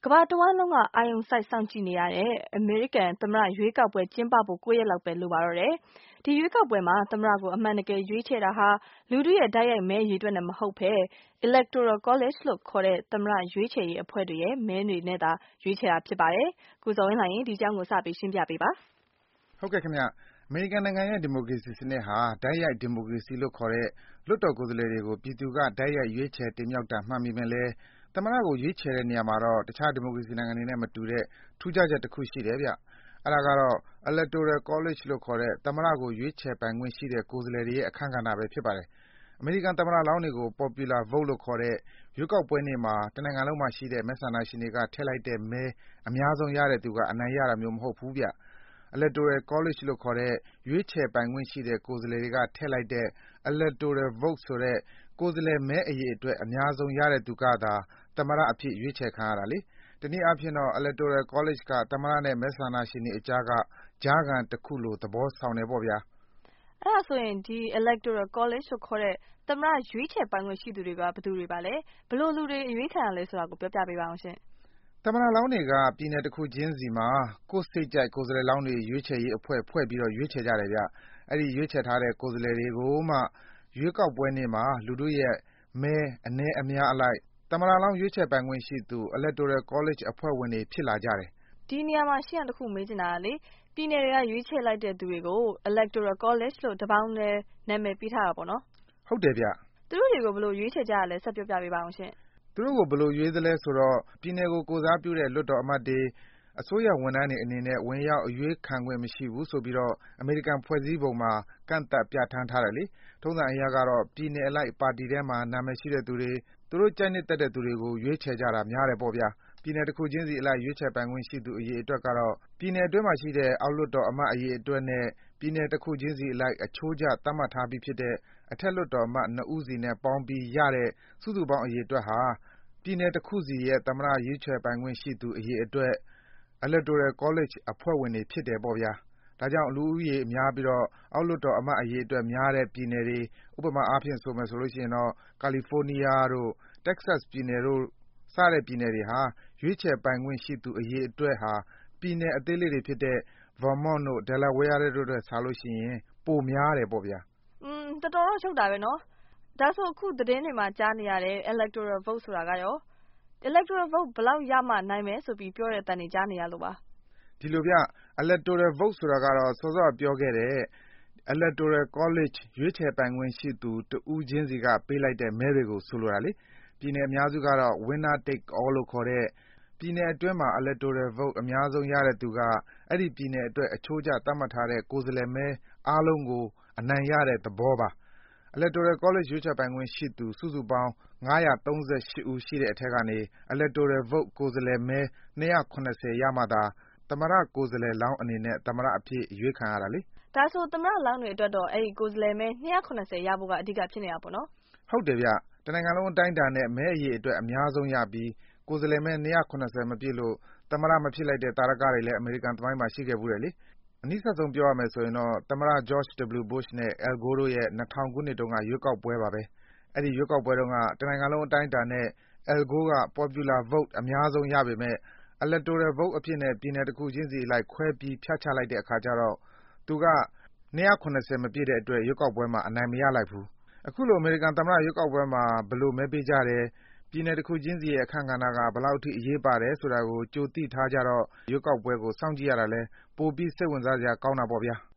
ကမ္ဘာတဝန်းလုံးကအာရုံစိုက်စောင့်ကြည့်နေရတဲ့အမေရိကန်သမ္မတရွေးကောက်ပွဲကျင်းပဖို့9 ရက်လောက်ပဲလိုပါတော့တယ်။ဒီရွေးကောက်ပွဲမှာသမ္မတကိုအမှန်တကယ်ရွေးချယ်တာဟာလူထုရဲ့တိုက်ရိုက်မဲအရေအတွက်နဲ့မဟုတ်ဘဲ Electoral College လို့ခေါ်တဲ့သမ္မတရွေးချယ်ရေးအဖွဲ့တွေရဲ့မဲတွေနဲ့သာရွေးချယ်တာဖြစ်ပါတယ်။ကိုဇော်ဝင်းလှိုင်ဒီအကြောင်းကိုစပြီးရှင်းပြပေးပါ။ဟုတ်ကဲ့ခင်ဗျ။အမေရိကန်နိုင်ငံရဲ့ဒီမိုကရေစီစနစ်ဟာတိုက်ရိုက်ဒီမိုကရေစီလို့ခေါ်တဲ့လွှတ်တော်ကိုယ်စားလှယ်တွေကိုပြည်သူကတိုက်ရိုက်ရွေးချယ်တင်မြှောက်တာမှန်ပေမဲ့လည်းသမ္မတကိုရွေးချယ်တဲ့နေရာမှာတော့တခြားဒီမိုကရေစီနိုင်ငံတွေနဲ့မတူတဲ့ထူးခြားချက်တခုရှိတယ်ဗျ။အဲဒါကတော့ Electoral College လို့ခေါ်တဲ့သမ္မတကိုရွေးချယ်ပိုင်ခွင့်ရှိတဲ့ကိုယ်စားလှယ်တွေရဲ့အခန်းကဏ္ဍပဲဖြစ်ပါတယ်။အမေရိကန်သမ္မတလောင်းတွေကို Popular Vote လို့ခေါ်တဲ့ရွေးကောက်ပွဲနေ့မှာတနိုင်ငံလုံးမှာရှိတဲ့မဲဆန္ဒရှင်တွေကထည့်လိုက်တဲ့မဲအများဆုံးရတဲ့သူကအနိုင်ရတာမျိုးမဟုတ်ဘူးဗျ။ Electoral College လို့ခေါ်တဲ့ရွေးချယ်ပိုင်ခွင့်ရှိတဲ့ကိုယ်စားလှယ်တွေကထည့်လိုက်တဲ့ Electoral Vote ဆိုတဲ့ကိုယ်စားလှယ်မဲအရေအတွက်အများဆုံးရတဲ့သူကသာသမ္မတအဖြစ်ရွေးချယ်ခံရတာလေ။တနည်းအားဖြင့်တော့ Electoral College ကသမ္မတနဲ့မဲဆန္ဒရှင်တွေအကြားကကြားခံတခုလိုသဘောဆောင်တယ်ပေါ့ဗျာ။အဲဒါဆိုရင်ဒီ Electoral College လို့ခေါ်တဲ့သမ္မတရွေးချယ်ပိုင်ခွင့်ရှိသူတွေကဘယ်သူတွေပါလဲ။ဘယ်လိုလူတွေအရွေးခံရလဲဆိုတာကိုပြောပြပေးပါအောင်ရှင်။သမ္မတလောင်းတွေကပြည်နယ်တခုချင်းစီမှာကိုယ့်စိတ်ကြိုက်ကိုယ်စားလှယ်လောင်းတွေရွေးချယ်ရေးအဖွဲ့ဖွဲ့ပြီးရွေးချယ်ကြတယ်ဗျ။အဲဒီရွေးချယ်ထားတဲ့ကိုယ်စားလှယ်တွေကိုမှရွေးကောက်ပွဲနေ့မှာလူထုရဲ့မဲအနည်းအများအလိုက်သမ္မတလောင်းရွေးချယ်ပိုင်ခွင့်ရှိသူ Electoral College အဖွဲ့ဝင်တွေဖြစ်လာကြတယ်။ဒီနေရာမှာရှင့်တခုမေးချင်တာကလေပြည်နယ်တွေကရွေးချယ်လိုက်တဲ့သူတွေကို Electoral College လို့တပေါင်းတည်းနာမည်ပေးထားတာပေါ့နော်။ဟုတ်တယ်ဗျ။သူတို့တွေကိုဘယ်လိုရွေးချယ်ကြရလဲဆက်ပြောပြပေးပါအောင်ရှင်။သူတို့ကိုဘယ်လိုရွေးသလဲဆိုတော့ပြည်နယ်ကိုကိုယ်စားပြုတဲ့လွှတ်တော်အမတ်တွေအစိုးရဝန်ထမ်းတွေအနေနဲ့ဝင်ရောက်အရွေးခံခွင့်မရှိဘူးဆိုပြီးအမေရိကန်ဖွဲ့စည်းပုံမှာကန့်သတ်ပြဌာန်းထားတယ်လေ။ထုံးစံအရကတော့ပြည်နယ်အလိုက်ပါတီထဲမှာနာမည်ရှိတဲ့သူတွေသူတို့ကြိုက်နှစ်သက်တဲ့သူတွေကိုရွေးချယ်ကြတာများတယ်ပေါ့ဗျာ။ပြည်နယ်တခုချင်းစီအလိုက်ရွေးချယ်ပိုင်ခွင့်ရှိသူအရေအတွက်ကတော့ပြည်နယ်အတွင်းမှာရှိတဲ့အောက်လွှတ်တော်အမတ်အရေအတွက်နဲ့ပြည်နယ်တခုချင်းစီအလိုက်အချိုးကျသတ်မှတ်ထားပြီးဖြစ်တဲ့အထက်လွှတ်တော်အမတ်2ဦးစီနဲ့ပေါင်းပြီးရတဲ့စုစုပေါင်းအရေအတွက်ဟာပြည်နယ်တခုစီရဲ့သမ္မတရွေးချယ်ပိုင်ခွင့်ရှိသူအရေအတွက် Electoral College အဖွဲ့ဝင်တွေဖြစ်တယ်ပေါ့ဗျာ။ဒါကြောင့်လူဦးရေများပြီးအောက်လွှတ်တော်အမတ်အရေအတွက်များတဲ့ပြည်နယ်တွေဥပမာအားဖြင့်ဆိုမယ်ဆိုရင်ကာလီဖိုးနီးယားတို့ Texas ပြည်နယ်တို့စတဲ့ပြည်နယ်တွေဟာရွေးချယ်ပိုင်ခွင့်ရှိသူအရေအတွက်ဟာပြည်နယ်အသေးလေးတွေဖြစ်တဲ့ Vermont တို့ Delaware တို့ထက်စာရင်ပိုများတယ်ပေါ့ဗျာ။တော်တော့ရှုပ်တာပဲနော်။ဒါဆိုအခုသတင်းတွေမှာကြားနေရတဲ့ Electoral Vote ဆိုတာကရော Electoral Vote ဘယ်လောက်ရမှနိုင်မယ်ဆိုပြီးပြောတဲ့အသံတွေကြားနေရလို့ပါ။ဒီလိုဗျ Electoral Vote ဆိုတာကတော့စောစောကပြောခဲ့တဲ့ Electoral College ရွေးချယ်ပိုင်ခွင့်ရှိသူတဦးချင်းစီကပေးလိုက်တဲ့မဲတွေကိုဆိုလိုတာလေ။ပြည်နယ်အများစုကတော့ Winner Take All လို့ခေါ်တဲ့ပြည်နယ်အတွင်းမှာ Electoral Vote အများဆုံးရတဲ့သူကအဲဒီပြည်နယ်အတွက်အချိုးကျသတ်မှတ်ထားတဲ့ကိုယ်စားလှယ်မဲအားလုံးကိုအနိုင်ရတဲ့သဘောပါ။ Electoral College ရွေးချယ်ပိုင်ခွင့်ရှိသူစုစုပေါင်း538ဦးရှိတဲ့အထဲကနေ Electoral Vote ကိုယ်စားလှယ်မဲ270ရမှသာသမ္မတကိုယ်စားလှယ်လောင်းအနေနဲ့သမ္မတအဖြစ်အရွေးခံရတာလေ။ဒါဆိုသမ္မတလောင်းတွေအတွက်တော့အဲဒီကိုယ်စားလှယ်မဲ270ရဖို့ကအဓိကဖြစ်နေတာပေါ့နော်။ဟုတ်တယ်ဗျ။တနိုင်ငံလုံးအတိုင်းအတာနဲ့မဲအရေအတွက်အများဆုံးရပြီးကိုယ်စားလှယ်မဲ270မပြည့်လို့သမ္မတမဖြစ်လိုက်တဲ့သာဓကတွေလည်းအမေရိကန်သမိုင်းမှာရှိခဲ့ဖူးတယ်လေ။အနီးစပ်ဆုံးပြောရမယ်ဆိုရင်သမ္မတ George W Bush နဲ့ Al Gore တို့ရဲ့2000ခုနှစ်တုန်းကရွေးကောက်ပွဲပါပဲ။အဲဒီရွေးကောက်ပွဲတုန်းကတနိုင်ငံလုံးအတိုင်းအတာနဲ့ Al Gore က Popular Vote အများဆုံးရပေမဲ့ Electoral Vote အဖြစ်နဲ့ပြည်နယ်တခုချင်းစီအလိုက်ခွဲပြီးဖြတ်ချလိုက်တဲ့အခါကျတော့သူက270မပြည့်တဲ့အတွက်ရွေးကောက်ပွဲမှာအနိုင်မရလိုက်ဘူး။အခုလိုအမေရိကန်သမ္မတရွေးကောက်ပွဲမှာဘယ်လိုမဲပေးကြတယ်ပြည်နယ်တခုချင်းစီရဲ့အခန်းကဏ္ဍကဘယ်လောက်အထိအရေးပါတယ်ဆိုတာကိုကြိုသိထားကြတော့ရွေးကောက်ပွဲကိုစောင့်ကြည့်ရတာလည်းပိုပြီးစိတ်ဝင်စားစရာကောင်းတာပေါ့ဗျာ။